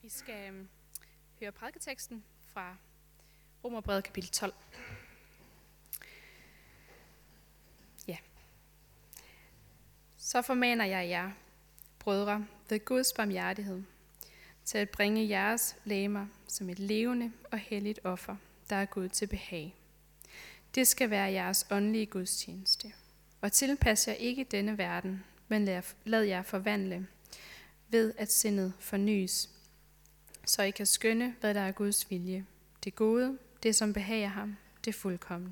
I skal høre prædiketeksten fra Romerbrevet kapitel 12. Ja. Så formaner jeg jer, brødre, ved Guds barmhjertighed, til at bringe jeres legemer som et levende og helligt offer, der er Gud til behag. Det skal være jeres åndelige gudstjeneste. Og tilpas jer ikke denne verden, men lad jer forvandle ved, at sindet fornyes, så I kan skønne, hvad der er Guds vilje. Det gode, det som behager ham, det fuldkomne.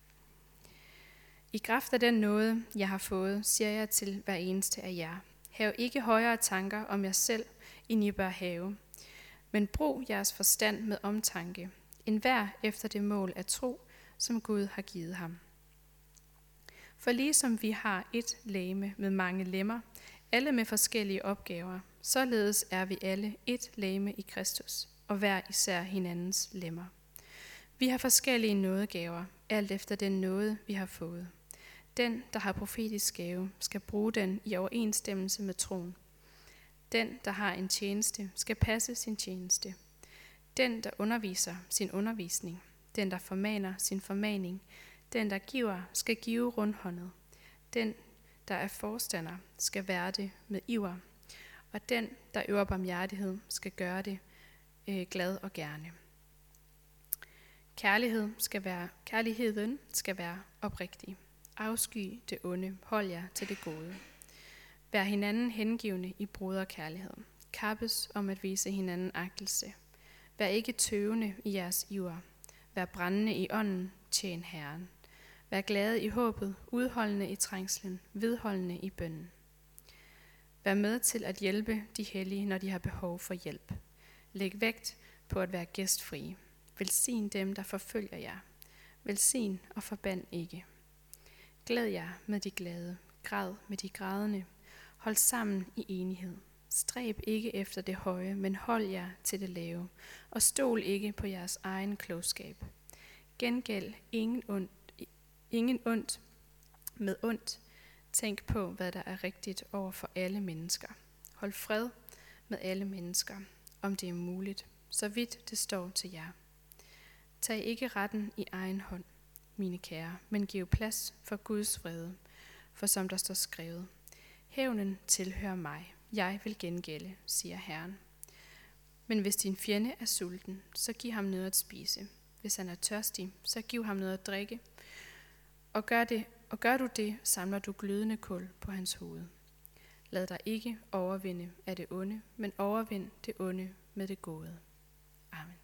I kraft af den nåde, jeg har fået, siger jeg til hver eneste af jer. Hav ikke højere tanker om jer selv, end I bør have, men brug jeres forstand med omtanke, enhver efter det mål af tro, som Gud har givet ham. For ligesom vi har et legeme med mange lemmer, alle med forskellige opgaver, således er vi alle et legeme i Kristus, og hver især hinandens lemmer. Vi har forskellige nådegaver, alt efter den nåde, vi har fået. Den, der har profetisk gave, skal bruge den i overensstemmelse med troen. Den, der har en tjeneste, skal passe sin tjeneste. Den, der underviser sin undervisning. Den, der formaner sin formaning. Den, der giver, skal give rundhåndet. Den, der er forstander, skal være det med iver. Og den, der øver barmhjertighed, skal gøre det glad og gerne. Kærligheden skal være oprigtig. Afsky det onde, hold jer til det gode. Vær hinanden hengivne i broderkærligheden. Kappes om at vise hinanden agtelse. Vær ikke tøvende i jeres iver. Vær brændende i ånden, tjen Herren. Vær glade i håbet, udholdende i trængslen, vedholdende i bønnen. Vær med til at hjælpe de hellige, når de har behov for hjælp. Læg vægt på at være gæstfrie. Velsign dem, der forfølger jer. Velsign og forband ikke. Glæd jer med de glade, græd med de grædende. Hold sammen i enighed. Stræb ikke efter det høje, men hold jer til det lave. Og stol ikke på jeres egen klogskab. Gengæld ingen ondt med ondt. Tænk på, hvad der er rigtigt over for alle mennesker. Hold fred med alle mennesker, om det er muligt, så vidt det står til jer. Tag ikke retten i egen hånd, mine kære, men giv plads for Guds vrede, for som der står skrevet, hævnen tilhører mig, jeg vil gengælde, siger Herren. Men hvis din fjende er sulten, så giv ham noget at spise. Hvis han er tørstig, så giv ham noget at drikke. Og gør du det, samler du glødende kul på hans hoved. Lad dig ikke overvinde af det onde, men overvind det onde med det gode. Amen.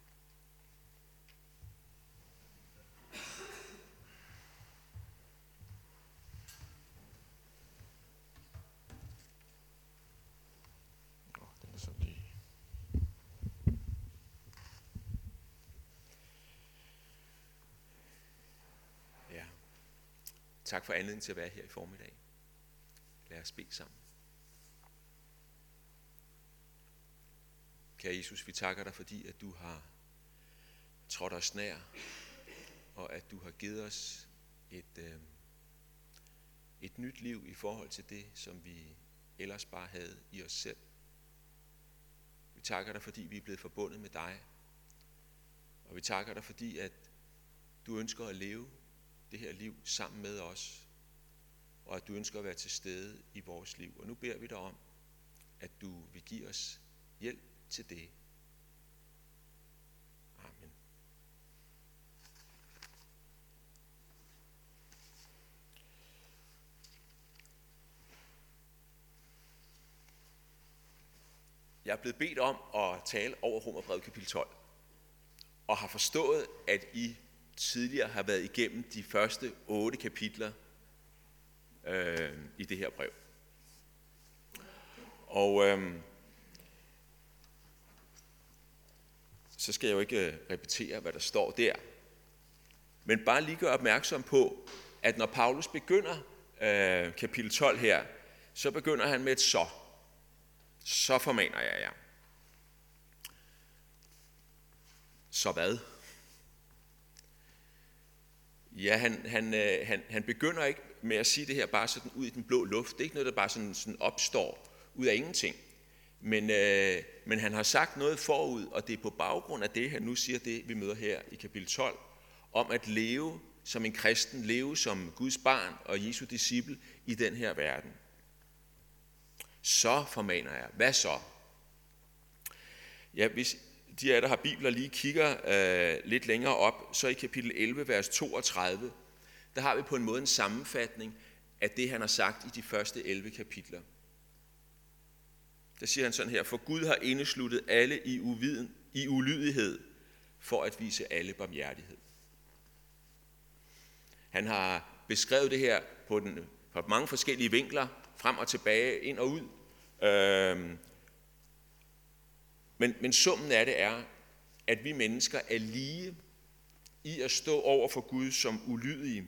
Tak for anledningen til at være her i formiddag. Lad os bede sammen. Kære Jesus, vi takker dig, fordi at du har trådt os nær, og at du har givet os et nyt liv i forhold til det, som vi ellers bare havde i os selv. Vi takker dig, fordi vi er blevet forbundet med dig, og vi takker dig, fordi at du ønsker at leve det her liv sammen med os, og at du ønsker at være til stede i vores liv. Og nu beder vi dig om, at du vil give os hjælp til det. Amen. Jeg er blevet bedt om at tale over Romerbrevet kapitel 12, og har forstået, at I tidligere har været igennem de første 8 kapitler i det her brev. Og så skal jeg jo ikke repetere, hvad der står der. Men bare lige gøre opmærksom på, at når Paulus begynder kapitel 12 her, så begynder han med et så. Så formaner jeg jer. Så hvad? Ja, han begynder ikke med at sige det her bare sådan ud i den blå luft. Det er ikke noget, der bare sådan opstår ud af ingenting. Men han har sagt noget forud, og det er på baggrund af det, han nu siger det, vi møder her i kapitel 12, om at leve som en kristen, leve som Guds barn og Jesu disciple i den her verden. Så formaner jeg. Hvad så? Ja, hvis de af jer, der har bibler, lige kigger lidt længere op, så i kapitel 11, vers 32, der har vi på en måde en sammenfatning af det, han har sagt i de første 11 kapitler. Der siger han sådan her: for Gud har indesluttet alle i ulydighed, for at vise alle barmhjertighed. Han har beskrevet det her på mange forskellige vinkler, frem og tilbage, ind og ud. Men summen af det er, at vi mennesker er lige i at stå over for Gud som ulydige.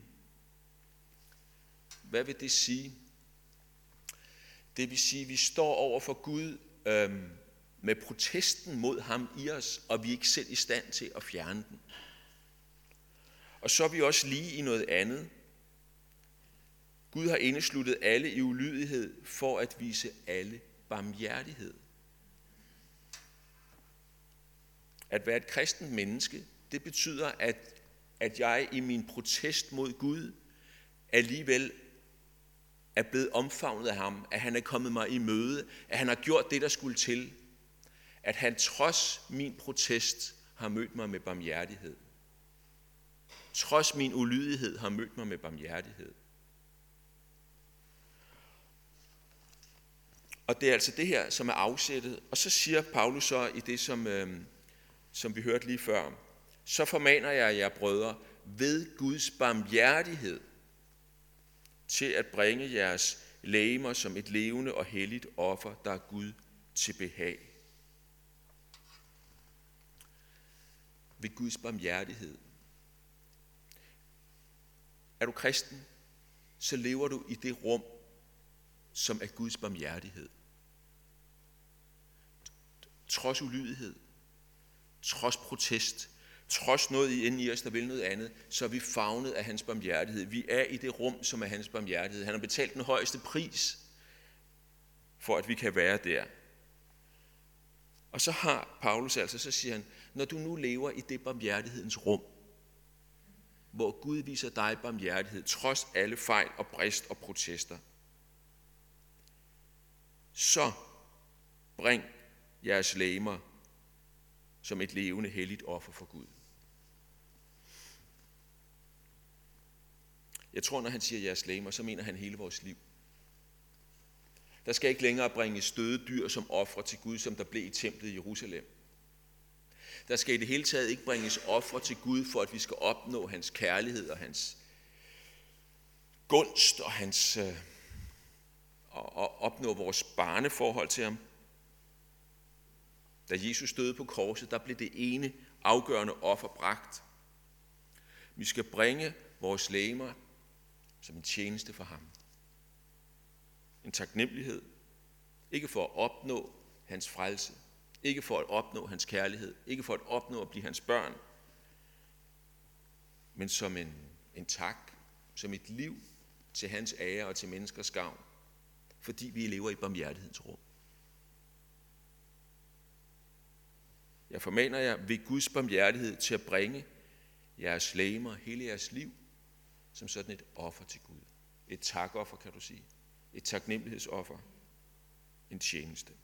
Hvad vil det sige? Det vil sige, at vi står over for Gud med protesten mod ham i os, og vi er ikke selv i stand til at fjerne den. Og så er vi også lige i noget andet. Gud har indesluttet alle i ulydighed for at vise alle barmhjertighed. At være et kristent menneske, det betyder, at jeg i min protest mod Gud alligevel er blevet omfavnet af ham, at han er kommet mig i møde, at han har gjort det, der skulle til, at han trods min protest har mødt mig med barmhjertighed. Trods min ulydighed har mødt mig med barmhjertighed. Og det er altså det her, som er afsættet. Og så siger Paulus så i det, som vi hørte lige før: så formaner jeg jer, brødre, ved Guds barmhjertighed, til at bringe jeres legemer som et levende og helligt offer, der er Gud til behag. Ved Guds barmhjertighed. Er du kristen, så lever du i det rum, som er Guds barmhjertighed. Trods ulydighed, trods protest, trods noget inde i os, der vil noget andet, så er vi favnet af hans barmhjertighed. Vi er i det rum, som er hans barmhjertighed. Han har betalt den højeste pris, for at vi kan være der. Og så har Paulus altså, så siger han, når du nu lever i det barmhjertighedens rum, hvor Gud viser dig barmhjertighed, trods alle fejl og brist og protester, så bring jeres legemer som et levende, helligt offer for Gud. Jeg tror, når han siger jeres legemer, så mener han hele vores liv. Der skal ikke længere bringes støde dyr som ofre til Gud, som der blev i templet i Jerusalem. Der skal i det hele taget ikke bringes ofre til Gud, for at vi skal opnå hans kærlighed og hans gunst og opnå vores barneforhold til ham. Da Jesus døde på korset, der blev det ene afgørende offer bragt. Vi skal bringe vores legemer som en tjeneste for ham. En taknemmelighed. Ikke for at opnå hans frelse. Ikke for at opnå hans kærlighed. Ikke for at opnå at blive hans børn. Men som en tak. Som et liv til hans ære og til menneskers gavn. Fordi vi lever i barmhjertighedens rum. Jeg formaner jer ved Guds barmhjertighed til at bringe jeres legemer, hele jeres liv, som sådan et offer til Gud. Et takoffer, kan du sige. Et taknemmelighedsoffer. En tjeneste.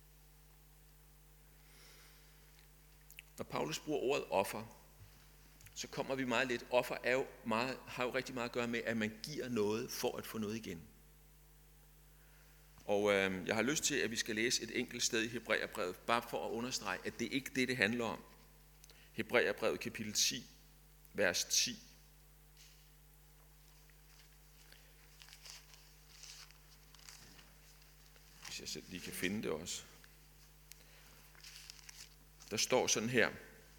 Når Paulus bruger ordet offer, så kommer vi meget lidt. Offer har jo rigtig meget at gøre med, at man giver noget for at få noget igen. Og jeg har lyst til, at vi skal læse et enkelt sted i Hebræerbrevet, bare for at understrege, at det ikke er det handler om. Hebræerbrevet kapitel 10, vers 10. Hvis jeg selv lige kan finde det også. Der står sådan her: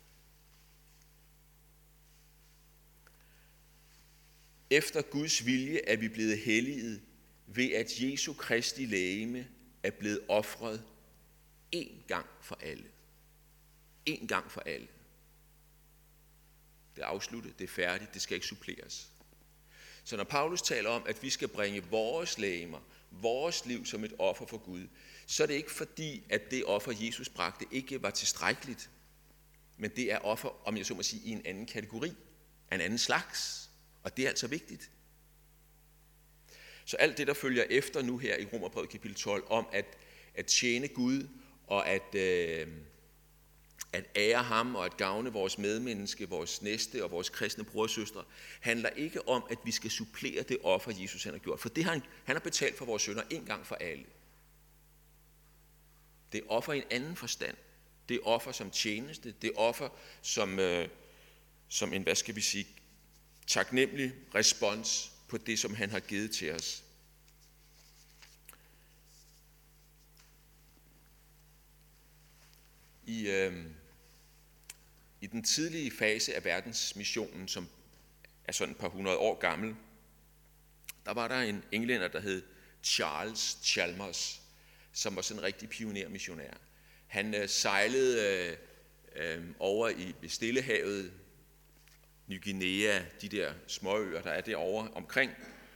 efter Guds vilje er vi blevet helliget ved at Jesu Kristi legeme er blevet ofret én gang for alle. Én gang for alle. Det er afsluttet, det er færdigt, det skal ikke suppleres. Så når Paulus taler om, at vi skal bringe vores legemer, vores liv som et offer for Gud, så er det ikke fordi, at det offer, Jesus bragte, ikke var tilstrækkeligt, men det er offer, om jeg så må sige, i en anden kategori, af en anden slags, og det er altså vigtigt. Så alt det, der følger efter nu her i Romerbrevet kapitel 12, om at tjene Gud, og at ære ham, og at gavne vores medmenneske, vores næste og vores kristne bror og søstre, handler ikke om, at vi skal supplere det offer, Jesus han har gjort. For det han har betalt for vores synder en gang for alle. Det er offer i en anden forstand. Det er offer som tjeneste. Det er offer som en, hvad skal vi sige, taknemmelig respons på det, som han har givet til os. I den tidlige fase af verdensmissionen, som er sådan et par hundrede år gammel, der var der en englænder, der hed Charles Chalmers, som var sådan en rigtig pionermissionær. Han sejlede over i Stillehavet, Ny Guinea, de der småøer, der er derovre omkring,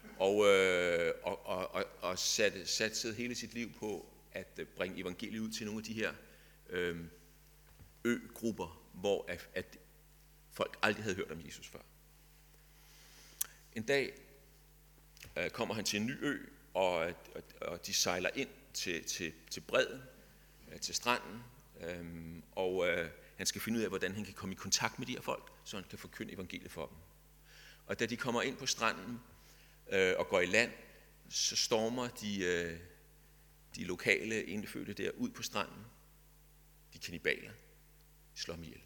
og satsede hele sit liv på at bringe evangeliet ud til nogle af de her øgrupper, hvor at folk aldrig havde hørt om Jesus før. En dag kommer han til en ny ø, og de sejler ind til bredden, til stranden, og han skal finde ud af, hvordan han kan komme i kontakt med de her folk, så han kan forkynde evangeliet for dem. Og da de kommer ind på stranden og går i land, så stormer de lokale indfødte der ud på stranden. De kannibaler slår dem ihjel.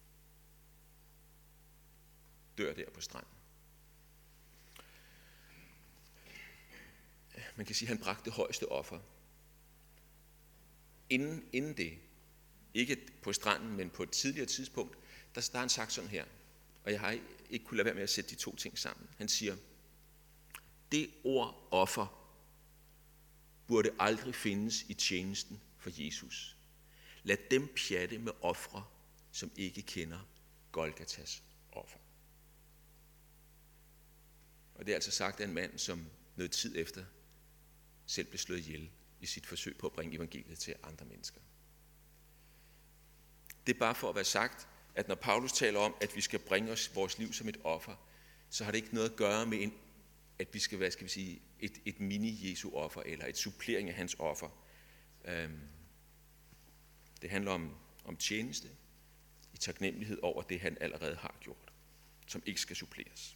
Dør der på stranden. Man kan sige, at han bragte det højeste offer. Inden det, ikke på stranden, men på et tidligere tidspunkt, der har han sagt sådan her, og jeg har ikke kunnet lade være med at sætte de to ting sammen. Han siger, det ord offer burde aldrig findes i tjenesten for Jesus. Lad dem pjatte med ofre, som ikke kender Golgatas offer. Og det er altså sagt af en mand, som noget tid efter selv blev slået ihjel i sit forsøg på at bringe evangeliet til andre mennesker. Det er bare for at være sagt, at når Paulus taler om, at vi skal bringe os vores liv som et offer, så har det ikke noget at gøre med, at vi skal være, et mini-Jesu-offer, eller et supplering af hans offer. Det handler om tjeneste, i taknemmelighed over det, han allerede har gjort, som ikke skal suppleres.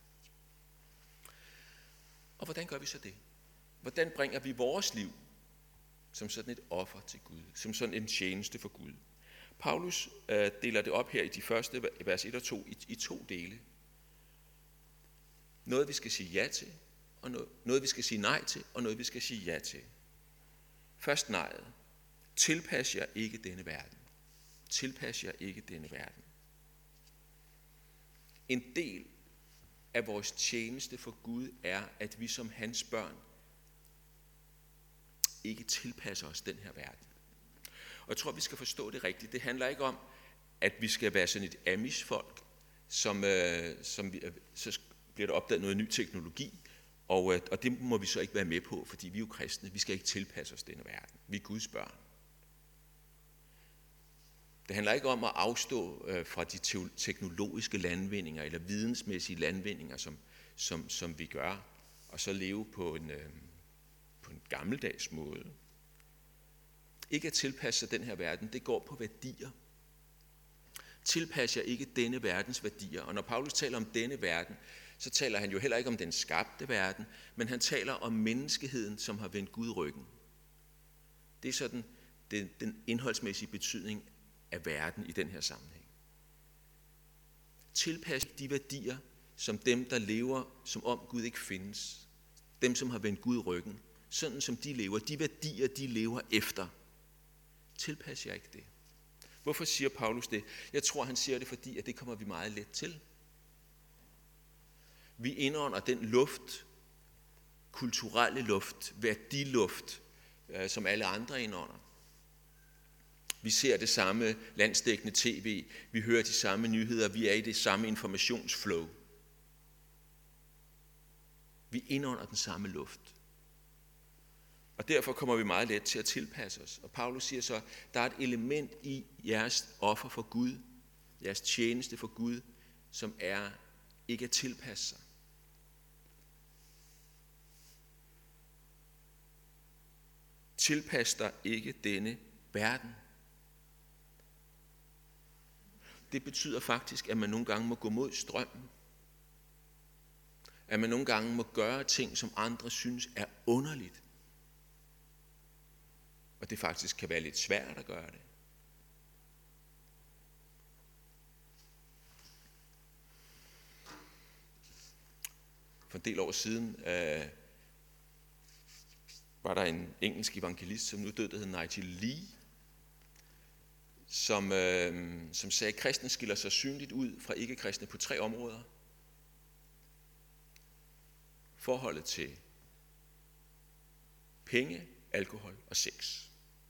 Og hvordan gør vi så det? Hvordan bringer vi vores liv som sådan et offer til Gud, som sådan en tjeneste for Gud? Paulus deler det op her i de første vers 1 og 2 i to dele. Noget vi skal sige ja til, og noget vi skal sige nej til, og noget vi skal sige ja til. Først nejet. Tilpas jer ikke denne verden. Tilpas jer ikke denne verden. En del af vores tjeneste for Gud er, at vi som hans børn ikke tilpasser os den her verden. Og jeg tror, vi skal forstå det rigtigt. Det handler ikke om, at vi skal være sådan et Amish-folk, så bliver der opdaget noget ny teknologi, og det må vi så ikke være med på, fordi vi er jo kristne. Vi skal ikke tilpasse os denne verden. Vi er Guds børn. Det handler ikke om at afstå fra de teknologiske landvindinger eller vidensmæssige landvindinger, som vi gør, og så leve på en gammeldags måde. Ikke at tilpasse sig den her verden, det går på værdier. Tilpas jer ikke denne verdens værdier. Og når Paulus taler om denne verden, så taler han jo heller ikke om den skabte verden, men han taler om menneskeheden, som har vendt Gud ryggen. Det er sådan den indholdsmæssige betydning af verden i den her sammenhæng. Tilpas de værdier, som dem, der lever, som om Gud ikke findes. Dem, som har vendt Gud ryggen. Sådan som de lever. De værdier, de lever efter. Tilpas jer ikke det. Hvorfor siger Paulus det? Jeg tror, han siger det, fordi at det kommer vi meget let til. Vi indånder den luft, kulturelle luft, værdiluft, som alle andre indånder. Vi ser det samme landsdækkende tv, vi hører de samme nyheder, vi er i det samme informationsflow. Vi indånder den samme luft. Og derfor kommer vi meget let til at tilpasse os. Og Paulus siger så, der er et element i jeres offer for Gud, jeres tjeneste for Gud, som er ikke at tilpasse sig. Tilpas dig ikke denne verden. Det betyder faktisk, at man nogle gange må gå mod strømmen. At man nogle gange må gøre ting, som andre synes er underligt. Og det faktisk kan være lidt svært at gøre det. For en del år siden var der en engelsk evangelist, som nu døde, der hed Nigel Lee, som sagde, at kristne skiller sig synligt ud fra ikke-kristne på 3 områder. Forholdet til penge, alkohol og sex.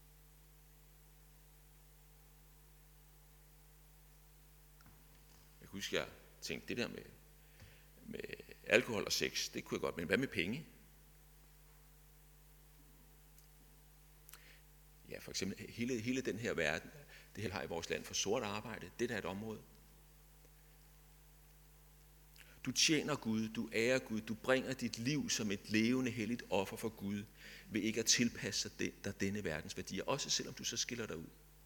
Jeg husker, jeg tænkte, det der med alkohol og sex, det kunne jeg godt, men hvad med penge? Ja, for eksempel hele den her verden, det her har i vores land for sort arbejde, det der er et område. Du tjener Gud, du ærer Gud, du bringer dit liv som et levende, helligt offer for Gud, ved ikke at tilpasse dig denne verdens værdier, også selvom du så skiller dig ud.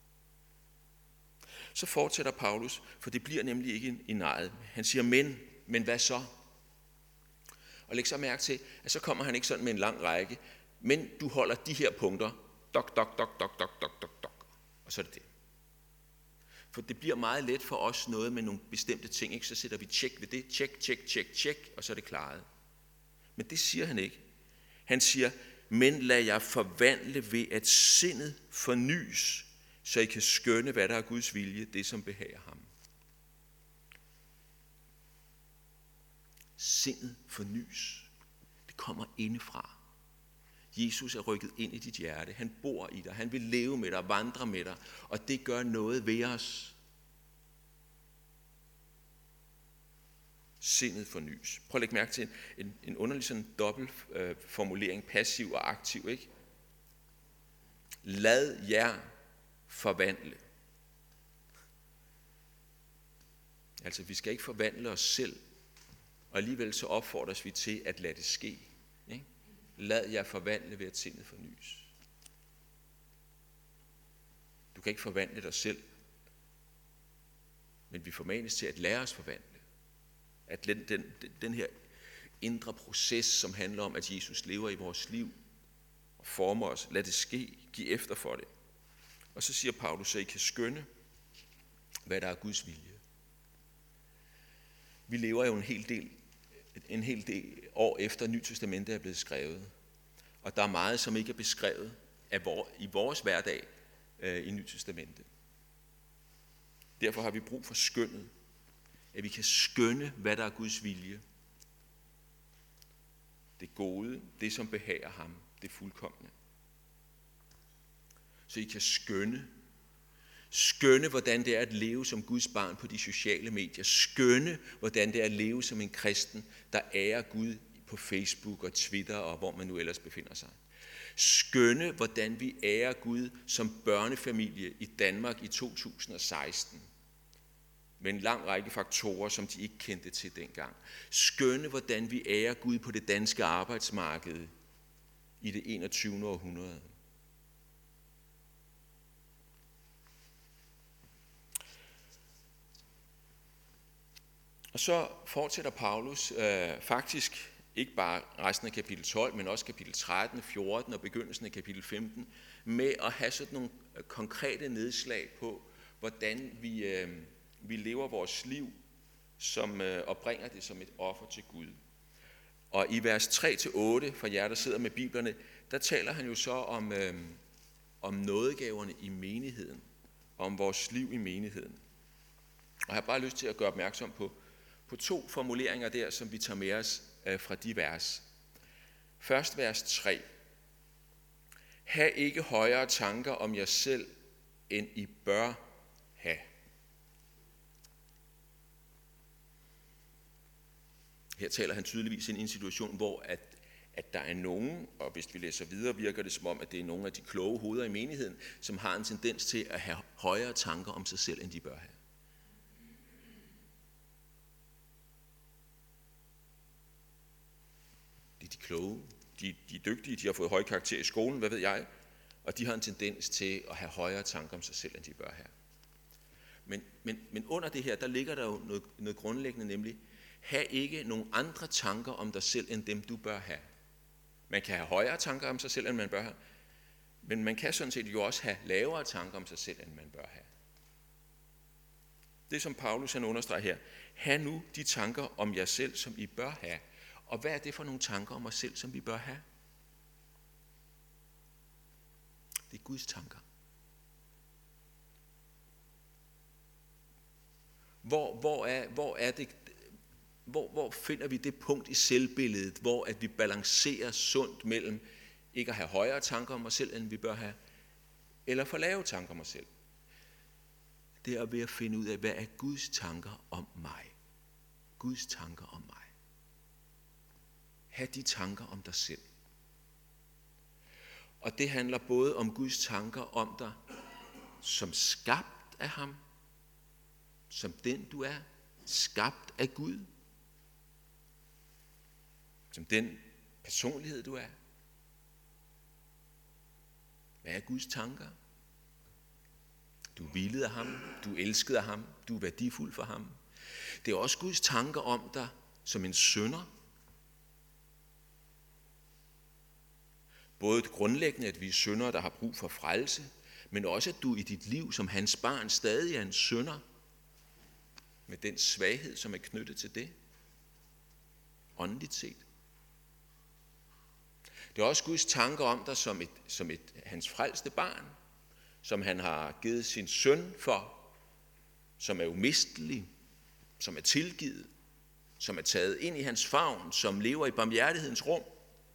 Så fortsætter Paulus, for det bliver nemlig ikke en nejet. Han siger, men hvad så? Og læg så mærke til, at så kommer han ikke sådan med en lang række, men du holder de her punkter, dok, og så er det det. For det bliver meget let for os noget med nogle bestemte ting, ikke? Så sætter vi tjek ved det, tjek, og så er det klaret. Men det siger han ikke. Han siger, men lad jer forvandle ved, at sindet fornys, så I kan skønne, hvad der er Guds vilje, det som behager ham. Sindet fornys. Det kommer indefra. Jesus er rykket ind i dit hjerte. Han bor i dig. Han vil leve med dig, vandre med dig. Og det gør noget ved os. Sindet fornys. Prøv at lægge mærke til en underlig sådan dobbelt formulering, passiv og aktiv, ikke? Lad jer forvandle. Altså, vi skal ikke forvandle os selv, og alligevel så opfordres vi til at lade det ske. Ikke? Lad jer forvandle ved at sindet fornys. Du kan ikke forvandle dig selv, men vi formanes til at lære os forvandle. At den her indre proces, som handler om, at Jesus lever i vores liv og former os, lad det ske, giv efter for det. Og så siger Paulus, så I kan skønne, hvad der er Guds vilje. Vi lever jo en hel del år efter Nyt Testamente er blevet skrevet. Og der er meget, som ikke er beskrevet i vores hverdag i Nyt Testamente. Derfor har vi brug for skønnet. At vi kan skønne, hvad der er Guds vilje. Det gode, det som behager ham, det fuldkomne. Så I kan skønne, hvordan det er at leve som Guds barn på de sociale medier. Skønne, hvordan det er at leve som en kristen, der ærer Gud på Facebook og Twitter og hvor man nu ellers befinder sig. Skønne, hvordan vi ærer Gud som børnefamilie i Danmark i 2016. Med en lang række faktorer, som de ikke kendte til dengang. Skønne, hvordan vi ærer Gud på det danske arbejdsmarked i det 21. århundrede. Og så fortsætter Paulus faktisk ikke bare resten af kapitel 12, men også kapitel 13, 14 og begyndelsen af kapitel 15, med at have sådan nogle konkrete nedslag på, hvordan vi lever vores liv og bringer det som et offer til Gud. Og i vers 3-8, for jer, der sidder med biblerne, der taler han jo så om nådegaverne i menigheden, om vores liv i menigheden. Og jeg har bare lyst til at gøre opmærksom på 2 formuleringer der, som vi tager med os fra de vers. Først vers 3. Ha' ikke højere tanker om jer selv, end I bør have. Her taler han tydeligvis ind i en situation, hvor at der er nogen, og hvis vi læser videre, virker det som om, at det er nogle af de kloge hoveder i menigheden, som har en tendens til at have højere tanker om sig selv, end de bør have. Det er de kloge, de er dygtige, de har fået høje karakterer i skolen, hvad ved jeg, og de har en tendens til at have højere tanker om sig selv, end de bør have. Men under det her, der ligger der jo noget grundlæggende, nemlig, have ikke nogen andre tanker om dig selv, end dem du bør have. Man kan have højere tanker om sig selv, end man bør have, men man kan sådan set jo også have lavere tanker om sig selv, end man bør have. Det som Paulus han understreger her, have nu de tanker om jer selv, som I bør have. Og hvad er det for nogle tanker om os selv, som vi bør have? Det er Guds tanker. Hvor finder vi det punkt i selvbilledet, hvor at vi balancerer sundt mellem ikke at have højere tanker om os selv, end vi bør have, eller for lave tanker om os selv? Det er ved at finde ud af, hvad er Guds tanker om mig? Guds tanker om mig. Ha' de tanker om dig selv. Og det handler både om Guds tanker om dig, som skabt af ham, som den du er, skabt af Gud, som den personlighed du er. Hvad er Guds tanker? Du er villet af ham, du er elsket af ham, du er værdifuld for ham. Det er også Guds tanker om dig som en synder. Både grundlæggende, at vi er syndere, der har brug for frelse, men også, at du i dit liv som hans barn stadig er en synder, med den svaghed, som er knyttet til det, åndeligt set. Det er også Guds tanker om dig som et hans frelste barn, som han har givet sin søn for, som er umistelig, som er tilgivet, som er taget ind i hans favn, som lever i barmhjertighedens rum.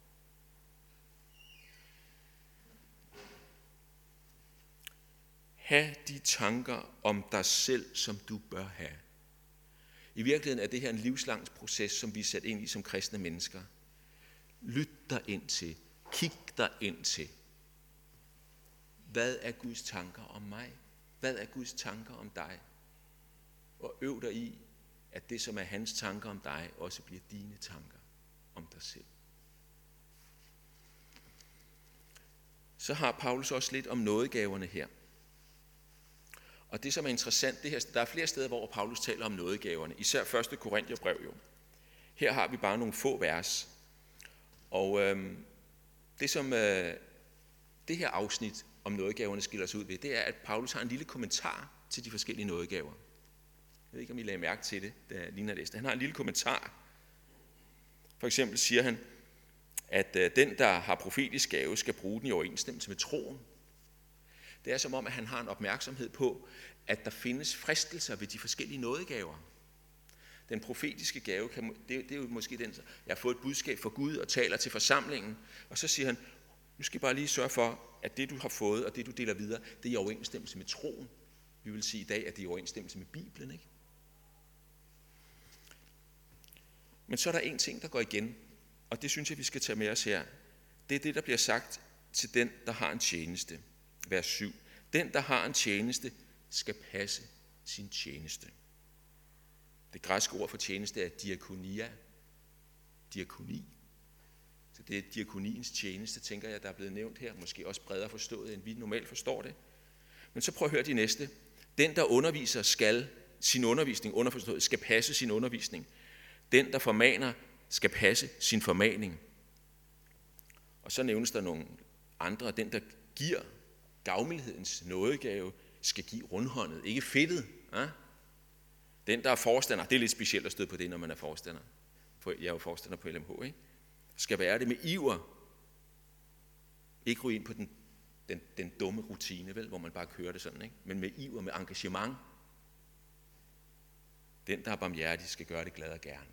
Ha' de tanker om dig selv, som du bør have. I virkeligheden er det her en livslang proces, som vi er sat ind i som kristne mennesker. Lyt dig ind til. Kig dig ind til. Hvad er Guds tanker om mig? Hvad er Guds tanker om dig? Og øv dig i, at det, som er hans tanker om dig, også bliver dine tanker om dig selv. Så har Paulus også lidt om nådegaverne her. Og det, som er interessant, det her, der er flere steder, hvor Paulus taler om nådegaverne. Især 1. Korintherbrev jo. Her har vi bare nogle få vers. Og det, som det her afsnit om nådegaverne skiller sig ud ved, det er, at Paulus har en lille kommentar til de forskellige nådegaver. Jeg ved ikke, om I lagde mærke til det, da Lina læste. Han har en lille kommentar. For eksempel siger han, at den, der har profetisk gave, skal bruge den i overensstemmelse med troen. Det er som om, at han har en opmærksomhed på, at der findes fristelser ved de forskellige nådegaver. Den profetiske gave, det er jo måske den, jeg har fået et budskab fra Gud og taler til forsamlingen, og så siger han, nu skal I bare lige sørge for, at det du har fået og det du deler videre, det er i overensstemmelse med troen. Vi vil sige i dag, at det er i overensstemmelse med Bibelen, ikke? Men så er der en ting, der går igen, og det synes jeg, vi skal tage med os her. Det er det, der bliver sagt til den, der har en tjeneste. Vers 7. Den, der har en tjeneste, skal passe sin tjeneste. Det græske ord for tjeneste er diakonia. Diakoni. Så det er diakoniens tjeneste, tænker jeg, der er blevet nævnt her. Måske også bredere forstået, end vi normalt forstår det. Men så prøv at høre de næste. Den, der underviser, skal sin undervisning, underforstået, skal passe sin undervisning. Den, der formaner, skal passe sin formaning. Og så nævnes der nogle andre. Den, der giver gavmildhedens nådegave, skal give rundhåndet, ikke fedtet. Ja? Den, der er forstander, det er lidt specielt at støde på det, når man er forstander. For jeg er jo forstander på LMH, ikke? Skal være det med iver. Ikke ryge ind på den dumme rutine, vel, hvor man bare kører det sådan, ikke? Men med iver, med engagement. Den, der er barmhjertig, skal gøre det glad og gerne.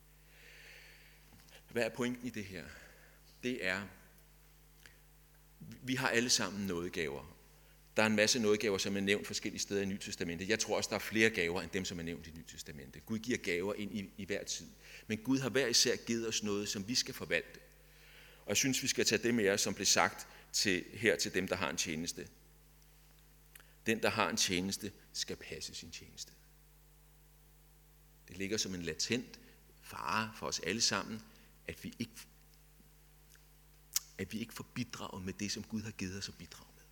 Hvad er pointen i det her? Det er, vi har alle sammen nådegaver. Der er en masse nådegaver, som er nævnt forskellige steder i Nyt Testamentet. Jeg tror også, der er flere gaver, end dem, som er nævnt i Nyt Testamentet. Gud giver gaver ind i hver tid. Men Gud har hver især givet os noget, som vi skal forvalte. Og jeg synes, vi skal tage det med os, som blev sagt til dem, der har en tjeneste. Den, der har en tjeneste, skal passe sin tjeneste. Det ligger som en latent fare for os alle sammen, at vi ikke får bidraget med det, som Gud har givet os at bidrage med.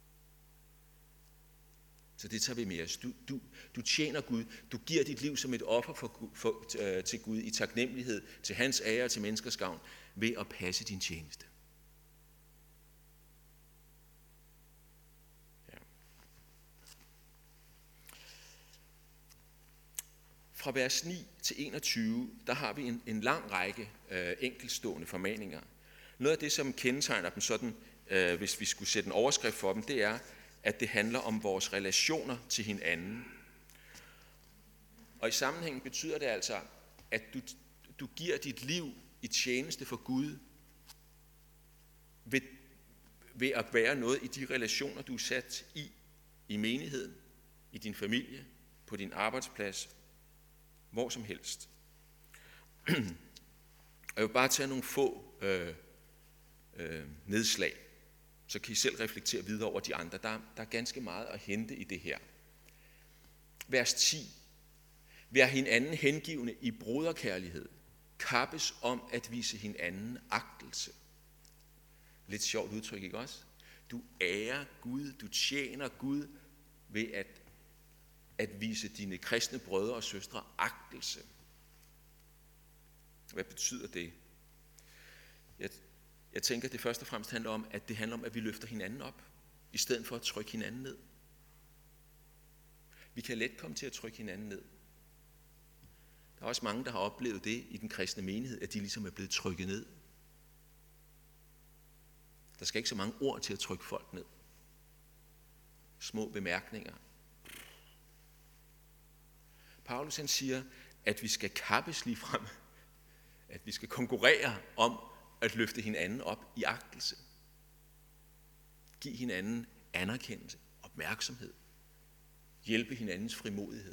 Så det tager vi med os. Du tjener Gud. Du giver dit liv som et offer til Gud i taknemmelighed, til hans ære og til menneskers gavn, ved at passe din tjeneste. Ja. Fra vers 9 til 21, der har vi en lang række enkeltstående formaninger. Noget af det, som kendetegner dem sådan, hvis vi skulle sætte en overskrift for dem, det er, at det handler om vores relationer til hinanden. Og i sammenhængen betyder det altså, at du giver dit liv i tjeneste for Gud ved at være noget i de relationer, du er sat i menigheden, i din familie, på din arbejdsplads, hvor som helst. Og jeg vil bare tage nogle få nedslag, så kan I selv reflektere videre over de andre. Der er ganske meget at hente i det her. Vers 10. Vær hinanden hengivne i broderkærlighed. Kappes om at vise hinanden agtelse. Lidt sjovt udtryk, ikke også? Du ærer Gud, du tjener Gud ved at vise dine kristne brødre og søstre agtelse. Hvad betyder det? Jeg tænker, at det først og fremmest handler om, at vi løfter hinanden op, i stedet for at trykke hinanden ned. Vi kan let komme til at trykke hinanden ned. Der er også mange, der har oplevet det i den kristne menighed, at de ligesom er blevet trykket ned. Der skal ikke så mange ord til at trykke folk ned. Små bemærkninger. Paulus han siger, at vi skal kappes lige frem. At vi skal konkurrere om at løfte hinanden op i agtelse. Giv hinanden anerkendelse, opmærksomhed. Hjælpe hinandens frimodighed.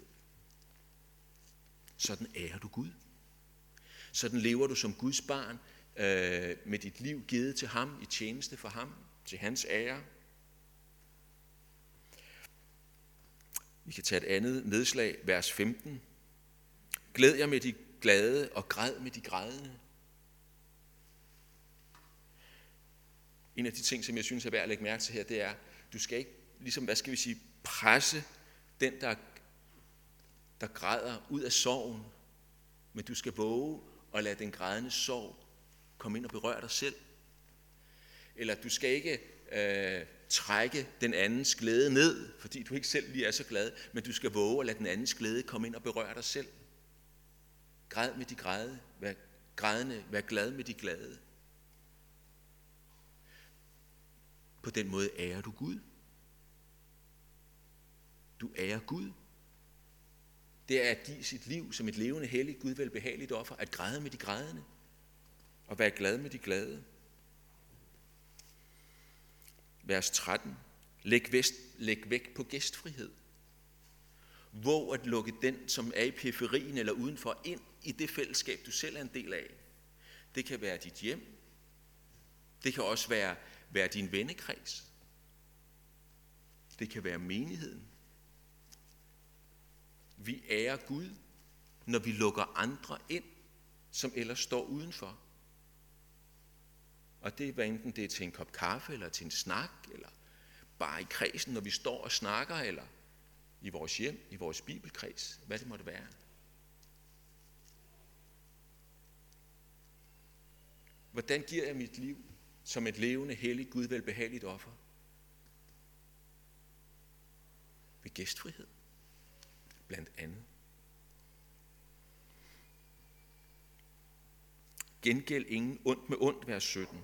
Sådan ærer du Gud. Sådan lever du som Guds barn med dit liv givet til ham, i tjeneste for ham, til hans ære. Vi kan tage et andet nedslag, vers 15. Glæd jer med de glade og græd med de grædende. En af de ting, som jeg synes er værd at lægge mærke til her, det er, du skal ikke, ligesom, presse den, der græder ud af sorgen, men du skal våge at lade den grædende sorg komme ind og berøre dig selv. Eller du skal ikke trække den andens glæde ned, fordi du ikke selv lige er så glad, men du skal våge at lade den andens glæde komme ind og berøre dig selv. Græd med de græde, vær glad med de glade. På den måde ærer du Gud. Du ærer Gud. Det er at give sit liv som et levende, helligt, Gud velbehageligt offer, at græde med de grædende, og være glad med de glade. Vers 13. Læg vægt på gæstfrihed. Våg at lukke den, som er i periferien eller udenfor, ind i det fællesskab, du selv er en del af. Det kan være dit hjem. Det kan også være din vennekreds. Det kan være menigheden. Vi ærer Gud, når vi lukker andre ind, som ellers står udenfor. Og det er, hvad enten det er til en kop kaffe, eller til en snak, eller bare i kredsen, når vi står og snakker, eller i vores hjem, i vores bibelkreds, hvad det måtte være. Hvordan giver jeg mit liv som et levende, helligt, Gud velbehageligt offer? Ved gæstfrihed, blandt andet. Gengæld ingen ondt med ondt, vers 17.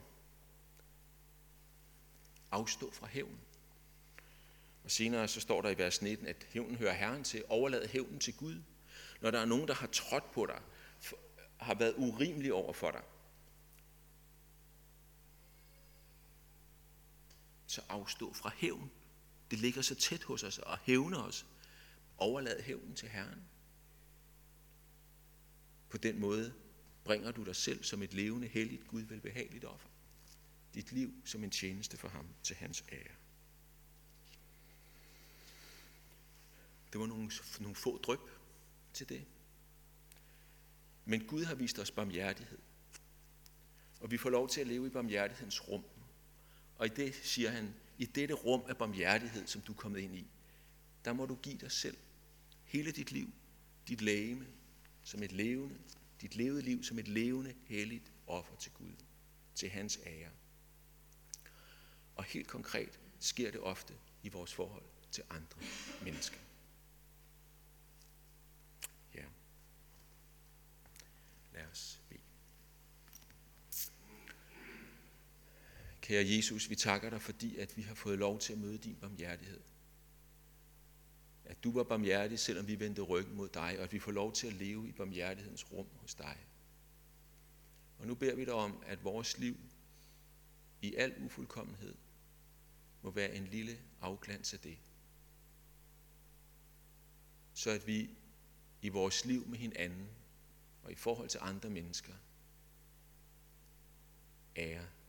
Afstå fra hævn. Og senere så står der i vers 19, at hævnen hører Herren til. Overlad hævnen til Gud. Når der er nogen, der har trådt på dig, har været urimelig over for dig, så afstå fra hævn. Det ligger så tæt hos os og hævner os. Overlad hævnen til Herren. På den måde bringer du dig selv som et levende, helligt, Gud velbehageligt offer. dit liv som en tjeneste for ham til hans ære. Det var nogle få dryp til det. Men Gud har vist os barmhjertighed. Og vi får lov til at leve i barmhjertighedens rum. Og i det, siger han, i dette rum af barmhjertighed, som du er kommet ind i, der må du give dig selv hele dit liv, dit legeme, som et levende, dit levede liv som et levende, helligt offer til Gud, til hans ære. Og helt konkret sker det ofte i vores forhold til andre mennesker. Ja. Lad os bede. Kære Jesus, vi takker dig, fordi at vi har fået lov til at møde din barmhjertighed. At du var barmhjertig, selvom vi vendte ryggen mod dig, og at vi får lov til at leve i barmhjertighedens rum hos dig. Og nu beder vi dig om, at vores liv i al ufuldkommenhed må være en lille afglans af det. Så at vi i vores liv med hinanden og i forhold til andre mennesker ærer